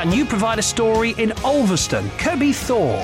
Can you provide a story in Ulverston, Kirby Thor,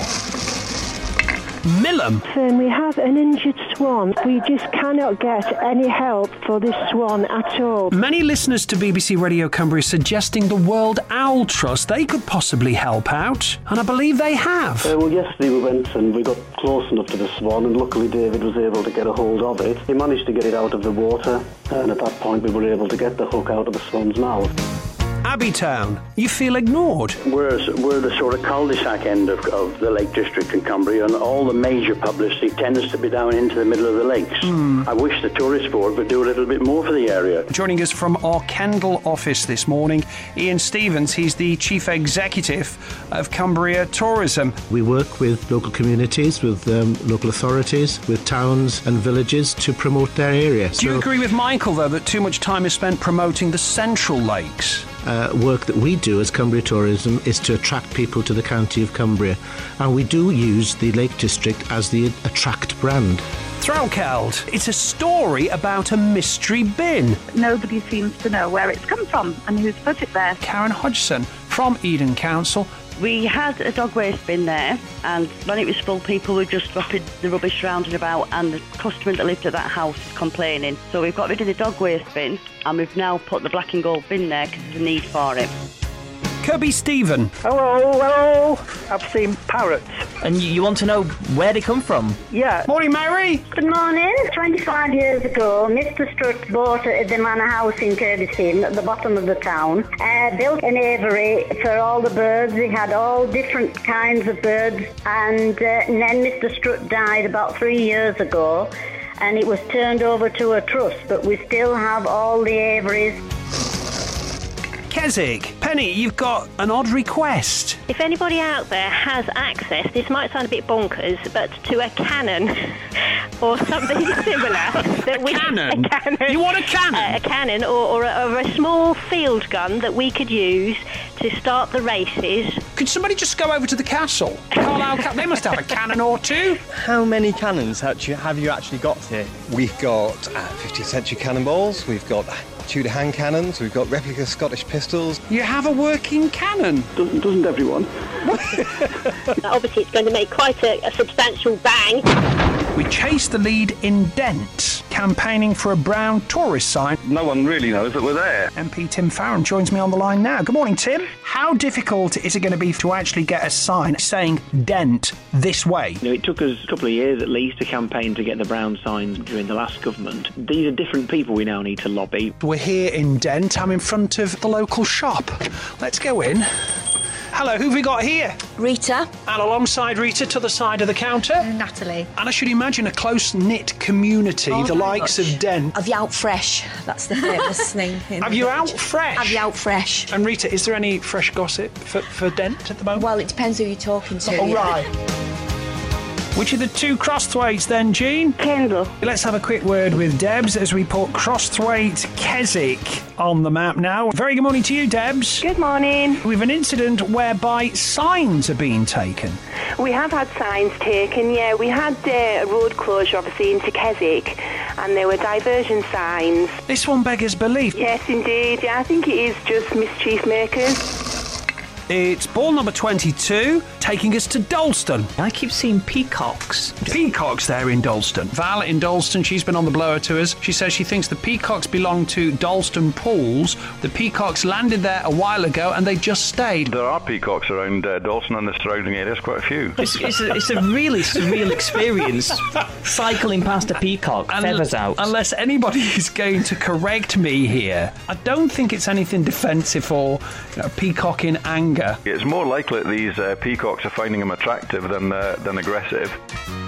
Millom? We have an injured swan. We just cannot get any help for this swan at all. Many listeners to BBC Radio Cumbria suggesting the World Owl Trust, they could possibly help out, and I believe they have. Well, yesterday we went and we got close enough to the swan, and luckily David was able to get a hold of it. He managed to get it out of the water, and at that point we were able to get the hook out of the swan's mouth. Abbeytown, you feel ignored. We're the sort of cul-de-sac end of the Lake District in Cumbria, and all the major publicity tends to be down into the middle of the lakes. I wish the Tourist Board would do a little bit more for the area. Joining us from our Kendal office this morning, Ian Stevens. He's the Chief Executive of Cumbria Tourism. We work with local communities, with local authorities, with towns and villages to promote their area. Do you agree with Michael, though, that too much time is spent promoting the central lakes? Work that we do as Cumbria Tourism is to attract people to the county of Cumbria, and we do use the Lake District as the Attract brand. Threlkeld, it's a story about a mystery bin. Nobody seems to know where it's come from and who's put it there. Karen Hodgson from Eden Council. We had a dog waste bin there, and when it was full, people were just dropping the rubbish round and about, and the customer that lived at that house was complaining. So we've got rid of the dog waste bin, and we've now put the black and gold bin there because there's a need for it. Kirby Stephen. Hello. I've seen parrots. And you want to know where they come from? Yeah. Morning, Mary. Good morning. 25 years ago, Mr. Strutt bought the manor house in Kirbystein at the bottom of the town, built an aviary for all the birds. He had all different kinds of birds, and then Mr. Strutt died about 3 years ago, and it was turned over to a trust, but we still have all the aviaries. Keswick. Penny, you've got an odd request. If anybody out there has access, this might sound a bit bonkers, but to a cannon or something similar. A cannon? A cannon. You want a cannon? A cannon or a small field gun that we could use to start the races. Could somebody just go over to the castle? They must have a cannon or two. How many cannons have you actually got here? We've got 15th century cannonballs, we've got Tudor hand cannons, we've got replica Scottish pistols. You have a working cannon? Doesn't everyone? Obviously it's going to make quite a substantial bang. We chase the lead in Dent, campaigning for a brown tourist sign. No one really knows that we're there. MP Tim Farron joins me on the line now. Good morning, Tim. How difficult is it going to be to actually get a sign saying Dent this way? It took us a couple of years at least to campaign to get the brown signs during the last government. These are different people we now need to lobby. We're here in Dent. I'm in front of the local shop. Let's go in. Hello, who've we got here? Rita. And alongside Rita, to the side of the counter? Natalie. And I should imagine a close-knit community, the likes of Dent. Have you out fresh? That's the famous thing. Have you out fresh? Have you out fresh? And Rita, is there any fresh gossip for Dent at the moment? Well, it depends who you're talking to. All right. Which are the two Crosthwaites then, Jean? Kendal. Let's have a quick word with Debs as we put Crosthwaite Keswick on the map now. Very good morning to you, Debs. Good morning. We have an incident whereby signs are being taken. We have had signs taken, yeah. We had a road closure, obviously, into Keswick, and there were diversion signs. This one beggars belief. Yes, indeed. Yeah, I think it is just mischief makers. It's ball number 22, taking us to Dalston. I keep seeing peacocks. Peacocks there in Dalston. Val in Dalston, she's been on the blower to us. She says she thinks the peacocks belong to Dalston Pools. The peacocks landed there a while ago and they just stayed. There are peacocks around Dalston and the surrounding areas, quite a few. It's a really surreal experience, cycling past a peacock, feathers out. Unless anybody is going to correct me here, I don't think it's anything defensive or a peacock in anger. It's more likely that these peacocks are finding them attractive than aggressive.